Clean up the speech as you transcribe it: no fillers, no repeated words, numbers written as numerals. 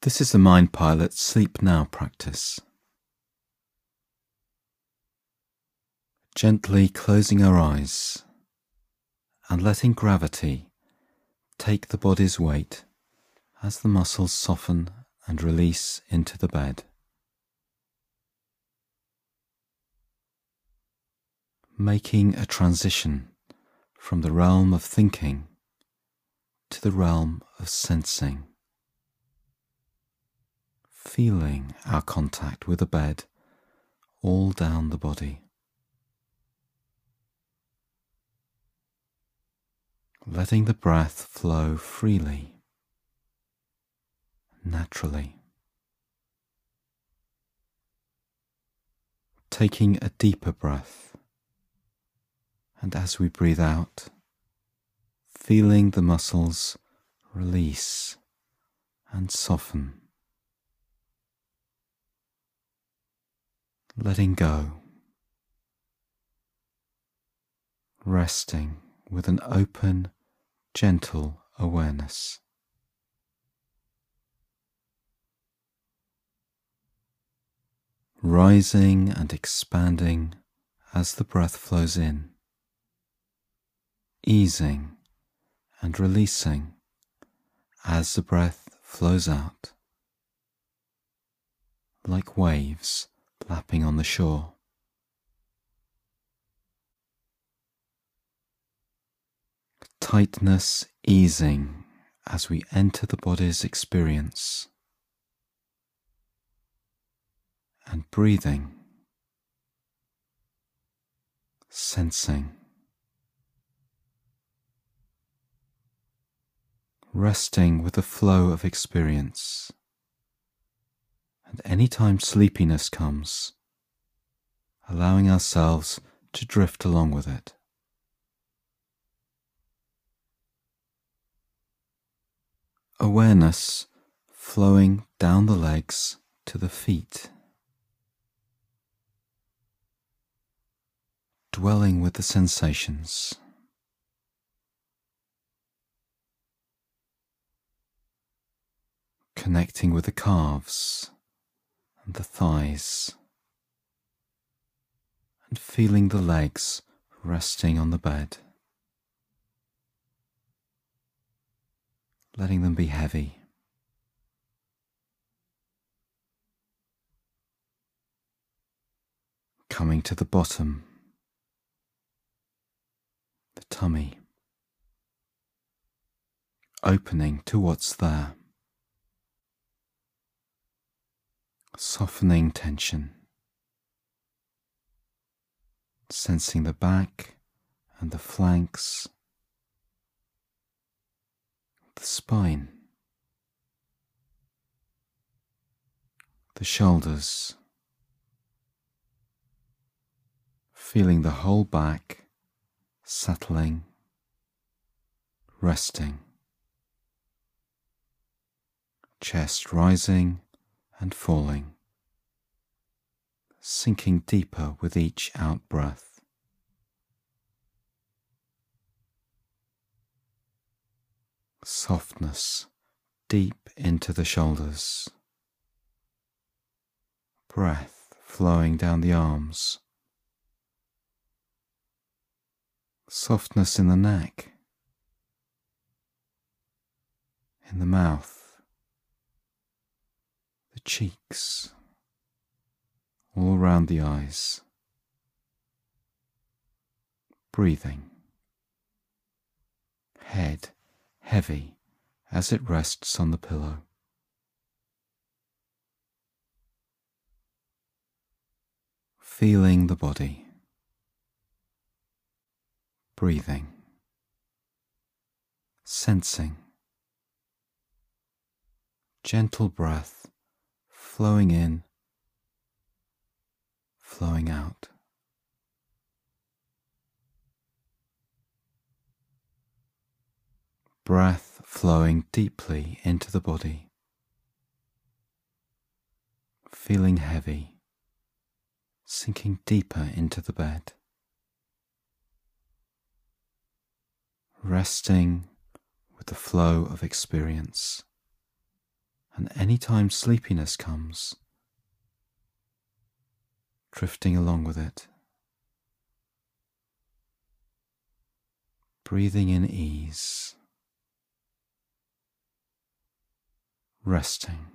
This is the Mind Pilot Sleep Now practice. Gently closing our eyes and letting gravity take the body's weight as the muscles soften and release into the bed. Making a transition from the realm of thinking to the realm of sensing. Feeling our contact with the bed all down the body. Letting the breath flow freely, naturally. Taking a deeper breath, and as we breathe out, feeling the muscles release and soften. Letting go, resting with an open, gentle awareness. Rising and expanding as the breath flows in, easing and releasing as the breath flows out, like waves lapping on the shore. Tightness easing as we enter the body's experience, and breathing, sensing, resting with the flow of experience. And anytime sleepiness comes, allowing ourselves to drift along with it. Awareness flowing down the legs to the feet. Dwelling with the sensations. Connecting with the calves and the thighs, and feeling the legs resting on the bed, letting them be heavy. Coming to the bottom, the tummy, opening to what's there. Softening tension, sensing the back and the flanks, the spine, the shoulders, feeling the whole back settling, resting, chest rising and falling, sinking deeper with each out-breath. Softness deep into the shoulders, breath flowing down the arms, softness in the neck, in the mouth, the cheeks, all around the eyes. Breathing. Head heavy as it rests on the pillow. Feeling the body. Breathing. Sensing. Gentle breath flowing in, flowing out. Breath flowing deeply into the body, feeling heavy, sinking deeper into the bed. Resting with the flow of experience And anytime sleepiness comes, drifting along with it, breathing in ease, resting.